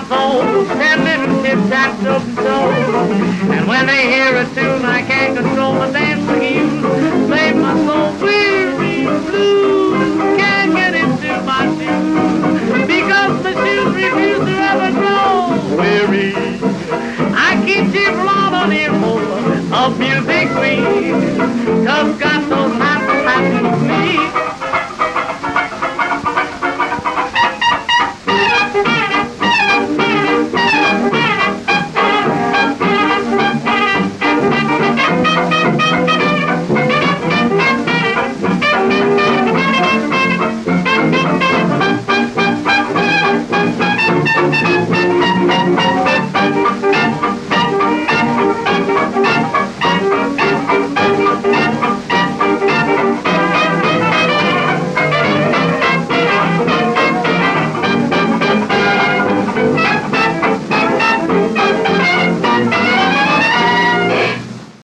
soul, standing tip-tap, toe. And when they hear a tune, I can't control my dancing you. Save my soul, weary, blue, can't get into my shoes, because the shoes refuse to ever grow weary. I keep cheerful on an earful of music sweet, 'cause got those